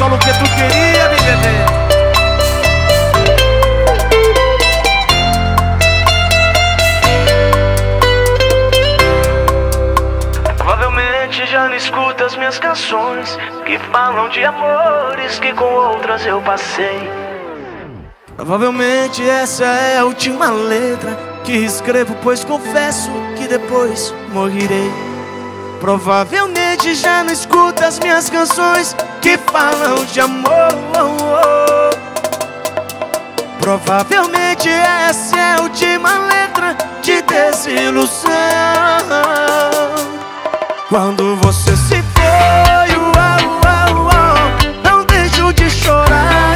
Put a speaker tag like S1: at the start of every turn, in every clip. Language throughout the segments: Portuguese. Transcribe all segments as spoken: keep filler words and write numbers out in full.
S1: Só o que tu queria, mi bebê.
S2: Provavelmente já não escuta as minhas canções que falam de amores que com outras eu passei.
S1: Provavelmente essa é a última letra que escrevo, pois confesso que depois morrerei. Provavelmente já não escuta as minhas canções que falam de amor. Provavelmente essa é a última letra de desilusão. Quando você se foi, uau, uau, uau, não deixo de chorar.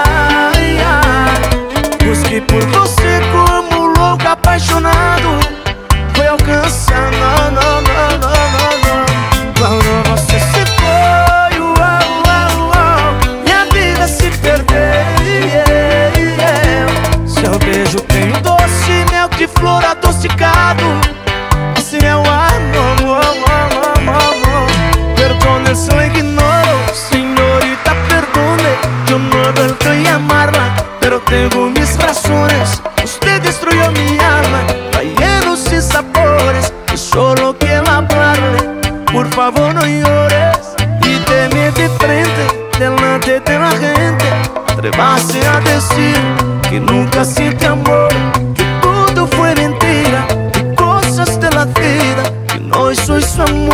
S1: Busquei por você como louco apaixonado, foi alcançar, não, não, não, não, não, não. Quando você se foi, uau, uau, uau, minha vida se perdeu, yeah, yeah. Seu beijo tem um doce mel de flor adocicado. Esse é o amor, amor, amor, amor. Perdone se lo ignoro, señorita, perdone. Yo no he vuelto a llamarla, pero tengo mis razones. Usted destruyó mi alma, trayendo sin sabores, y solo quiero hablarle. Por favor no llores y teme de frente, delante de la gente. Atrevase a decir que nunca siente amor, que todo fue mentira, que cosas de la vida, que no soy su amor.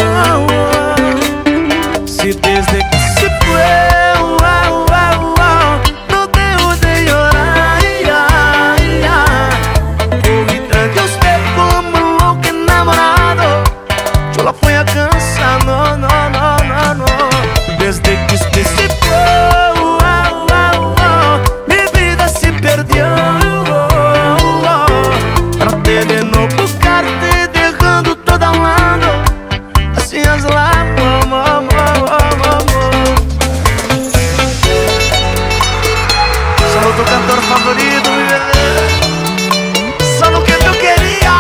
S1: Si desde que se fue, wow, wow, wow, no dejo de llorar, yeah, yeah. Corrí tras de usted como loco enamorado, yo la fui a cansar, no, no, no, no, no. Desde que usted se fue, wow, wow, wow, mi vida se perdió, oh, oh. Traté de no buscarte, dejando todo a un lado, hacías la amor, amor. Tu cantor favorito, mi bebé. Só o que tu queria.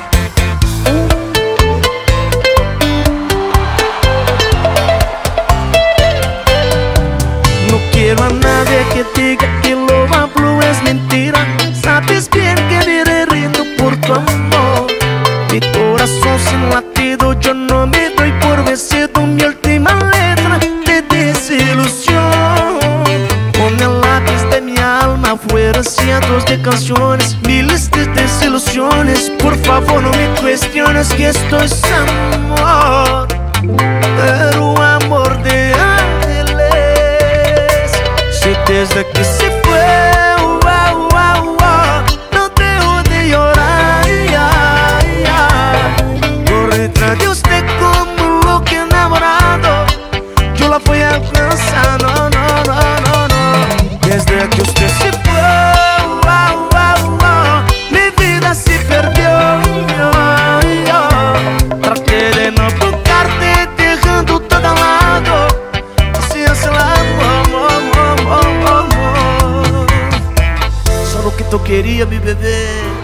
S1: No quiero a nadie que diga que lo hablo es mentira. Sabes bien que me derrito por tu amor. Mi corazón sin latido, yo no me doy por vencido. Mi última letra de desilusión. Con el lápiz de mi alma fueron cientos de canciones, miles de desilusiones. Por favor no me cuestiones que esto es amor, pero amor de ángeles. Si desde que se fue, wow, wow, wow, no dejo de llorar, yeah, yeah. Corrí tras de usted como loco enamorado, yo la fui alcanzando, no, no, no, no. Desde que usted se fue, wow, wow, wow, mi vida se perdió, yo, yo. Traté de no buscarte, dejando todo a lado, así es el amor, amor, amor, amor. Só o que tu queria, mi bebê.